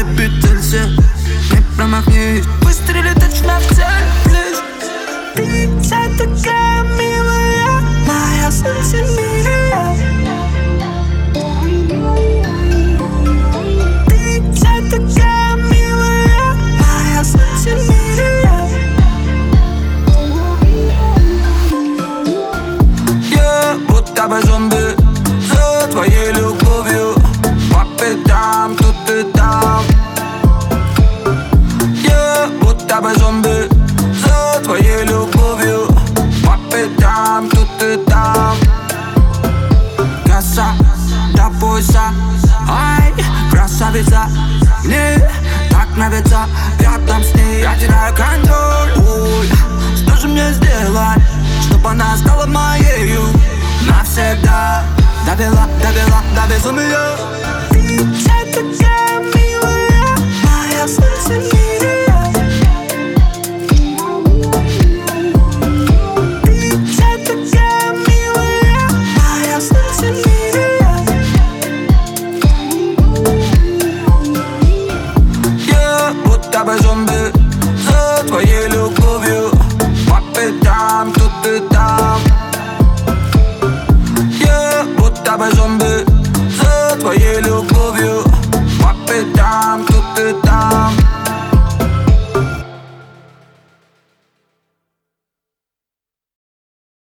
репетиция. Не промахнись, выстрели точно в цель, please. Ты вся такая милая, моя сантимилия. Ты вся такая милая, моя сантимилия. Я будто бы зомби за твоей любовью, по пятам тут и там. Я будто бы зомби за твоей любовью, по пятам тут и там. Коса до пояса, ай, красавица. Мне так нравится рядом с ней, я теряю контроль. Ой, что же мне сделать, чтоб она стала моею навсегда? Довела до безумия. Ты вся такая милая, моя сантимилия. Ты вся такая милая, моя сантимилия. Я будто бы зомби за твоей любовью, по пятам тут и там. Я будто бы зомби